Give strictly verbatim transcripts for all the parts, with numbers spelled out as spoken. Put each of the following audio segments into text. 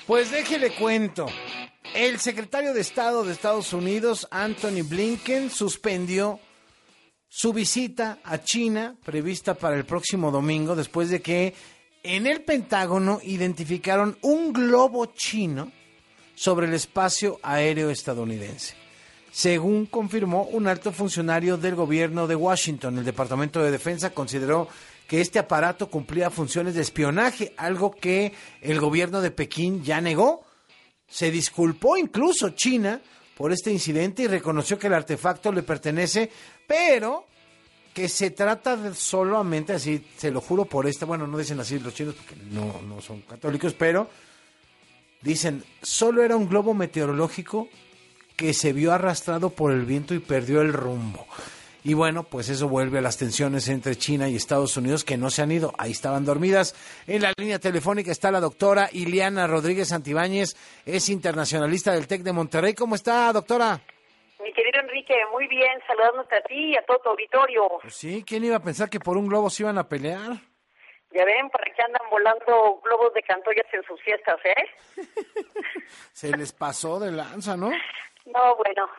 Pues déjele cuento. El secretario de Estado de Estados Unidos, Anthony Blinken, suspendió su visita a China prevista para el próximo domingo después de que en el Pentágono identificaron un globo chino sobre el espacio aéreo estadounidense. Según confirmó un alto funcionario del gobierno de Washington, el Departamento de Defensa consideró que este aparato cumplía funciones de espionaje, algo que el gobierno de Pekín ya negó. Se disculpó incluso China por este incidente y reconoció que el artefacto le pertenece, pero que se trata de solamente, así se lo juro por esta, bueno, no dicen así los chinos porque no, no son católicos, pero dicen, solo era un globo meteorológico que se vio arrastrado por el viento y perdió el rumbo. Y bueno, pues eso vuelve a las tensiones entre China y Estados Unidos que no se han ido, ahí estaban dormidas. En la línea telefónica está la doctora Ileana Rodríguez Santibáñez, es internacionalista del TEC de Monterrey. ¿Cómo está, doctora? Mi querido Enrique, muy bien, saludándote a ti y a todo tu auditorio. Pues sí, ¿quién iba a pensar que por un globo se iban a pelear? Ya ven, ¿para qué andan volando globos de cantoyas en sus fiestas, eh? Se les pasó de lanza, ¿no? No, bueno.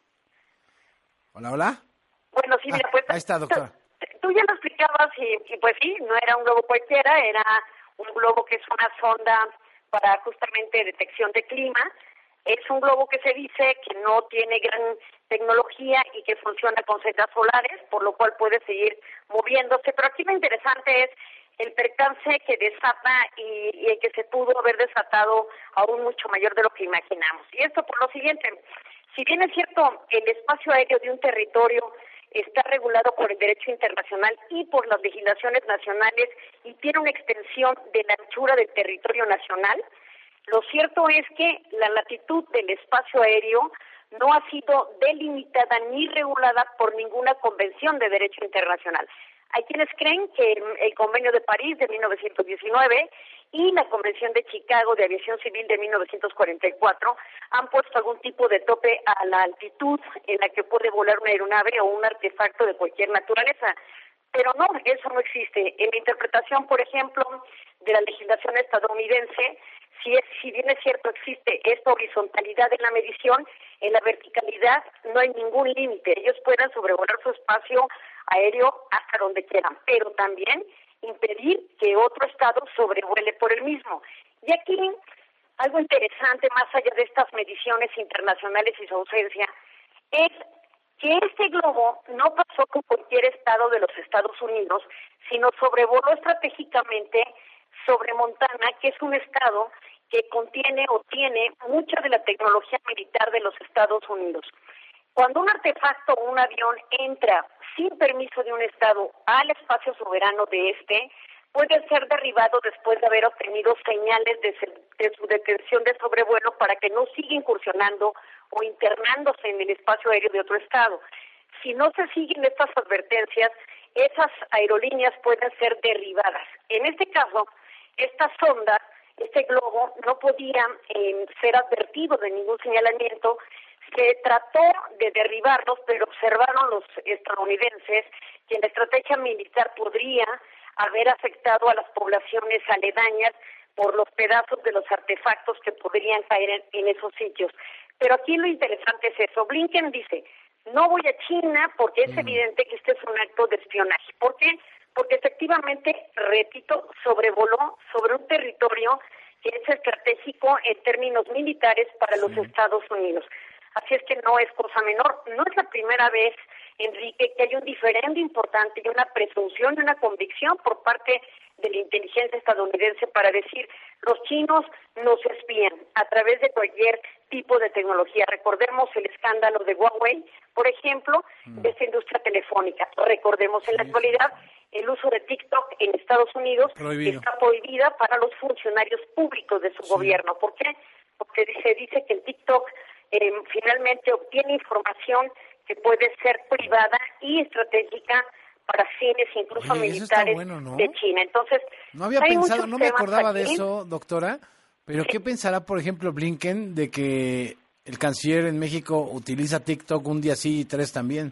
Hola, hola. Bueno, sí, mira, ah, pues... Ahí está, doctora. Tú ya lo explicabas y, y pues sí, no era un globo cualquiera, era un globo que es una sonda para justamente detección de clima. Es un globo que se dice que no tiene gran tecnología y que funciona con setas solares, por lo cual puede seguir moviéndose. Pero aquí lo interesante es el percance que desata y, y el que se pudo haber desatado aún mucho mayor de lo que imaginamos. Y esto por lo siguiente, si bien es cierto, el espacio aéreo de un territorio está regulado por el derecho internacional y por las legislaciones nacionales y tiene una extensión de la anchura del territorio nacional, lo cierto es que la latitud del espacio aéreo no ha sido delimitada ni regulada por ninguna convención de derecho internacional. Hay quienes creen que el Convenio de París de mil novecientos diecinueve y la Convención de Chicago de Aviación Civil de mil novecientos cuarenta y cuatro han puesto algún tipo de tope a la altitud en la que puede volar una aeronave o un artefacto de cualquier naturaleza. Pero no, eso no existe. En la interpretación, por ejemplo, de la legislación estadounidense, si, es, si bien es cierto existe esta horizontalidad en la medición, en la verticalidad no hay ningún límite. Ellos pueden sobrevolar su espacio aéreo hasta donde quieran, pero también impedir que otro estado sobrevuele por el mismo. Y aquí, algo interesante, más allá de estas mediciones internacionales y su ausencia, es que este globo no pasó por cualquier estado de los Estados Unidos, sino sobrevoló estratégicamente sobre Montana, que es un estado que contiene o tiene mucha de la tecnología militar de los Estados Unidos. Cuando un artefacto o un avión entra sin permiso de un estado al espacio soberano de este, puede ser derribado después de haber obtenido señales de, de su detención de sobrevuelo para que no siga incursionando o internándose en el espacio aéreo de otro estado. Si no se siguen estas advertencias, esas aerolíneas pueden ser derribadas. En este caso, esta sonda, este globo, no podía eh, ser advertido de ningún señalamiento. Se trató de derribarlos, pero observaron los estadounidenses que la estrategia militar podría haber afectado a las poblaciones aledañas por los pedazos de los artefactos que podrían caer en, en esos sitios. Pero aquí lo interesante es eso. Blinken dice, no voy a China porque es evidente que este es un acto de espionaje. ¿Por qué? Porque efectivamente, repito, sobrevoló sobre un territorio que es estratégico en términos militares para los Estados Unidos. Así es que no es cosa menor. No es la primera vez, Enrique, que hay un diferendo importante y una presunción y una convicción por parte de la inteligencia estadounidense para decir los chinos nos espían a través de cualquier tipo de tecnología. Recordemos el escándalo de Huawei, por ejemplo, mm. de esta industria telefónica. Recordemos en sí, la actualidad el uso de TikTok en Estados Unidos Prohibido. está prohibida para los funcionarios públicos de su sí. gobierno. ¿Por qué? Porque se dice que el TikTok eh, finalmente obtiene información que puede ser privada y estratégica para fines incluso Oye, militares bueno, ¿no? de China. Entonces, no había pensado, no me acordaba aquí. de eso, doctora, pero ¿qué pensará, por ejemplo, Blinken de que el canciller en México utiliza TikTok un día sí y tres también?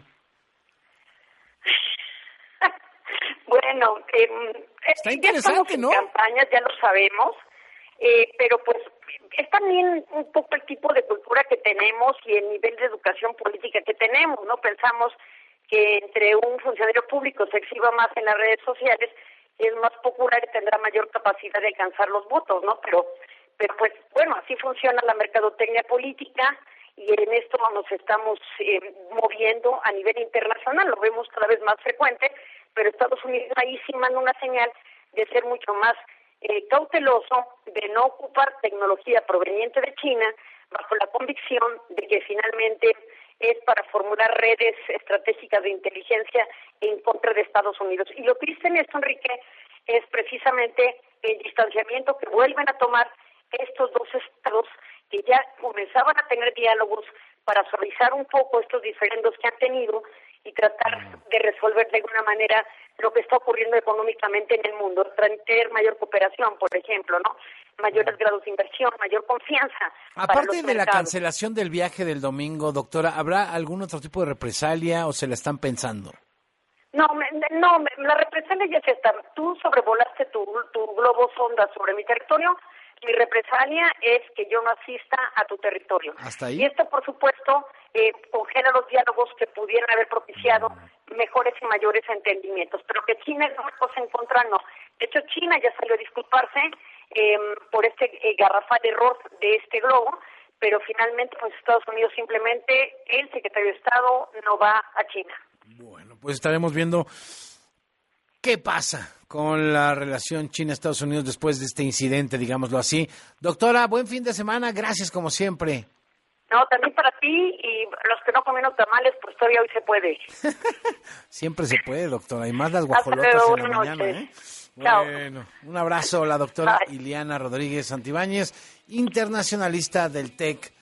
Bueno, eh, está interesante, ya ¿no? En campañas, ya lo sabemos, eh, pero pues es también un poco el tipo de cultura que tenemos y el nivel de educación política que tenemos, ¿no? Pensamos que entre un funcionario público se exhiba más en las redes sociales, es más popular y tendrá mayor capacidad de alcanzar los votos, ¿no? Pero, pero pues, bueno, así funciona la mercadotecnia política y en esto nos estamos eh, moviendo a nivel internacional, lo vemos cada vez más frecuente, pero Estados Unidos ahí sí manda una señal de ser mucho más eh, cauteloso, de no ocupar tecnología proveniente de China, bajo la convicción de que finalmente es para formular redes estratégicas de inteligencia en contra de Estados Unidos. Y lo triste en esto, Enrique, es precisamente el distanciamiento que vuelven a tomar estos dos estados que ya comenzaban a tener diálogos para suavizar un poco estos diferendos que han tenido y tratar de resolver de alguna manera lo que está ocurriendo económicamente en el mundo, tener mayor cooperación, por ejemplo, ¿no? Mayores grados de inversión, mayor confianza. Aparte de la cancelación del viaje del domingo, doctora, ¿habrá algún otro tipo de represalia o se la están pensando? No, no, la represalia ya se está. Tú sobrevolaste tu, tu globo sonda sobre mi territorio. Mi represalia es que yo no asista a tu territorio. ¿Hasta ahí? Y esto, por supuesto, eh, congela los diálogos que pudieran haber propiciado mejores y mayores entendimientos. Pero que China es una cosa en contra, no. De hecho, China ya salió a disculparse eh, por este eh, garrafal error de este globo, pero finalmente, pues Estados Unidos simplemente, el secretario de Estado no va a China. Bueno, pues estaremos viendo qué pasa con la relación China-Estados Unidos después de este incidente, digámoslo así. Doctora, buen fin de semana, gracias como siempre. No, también para ti y los que no comieron tamales, pues todavía hoy se puede. Siempre se puede, doctora, y más las guajolotas luego, en la mañana, ¿eh? Chao. Bueno, un abrazo a la doctora Bye. Ileana Rodríguez Santibáñez, internacionalista del TEC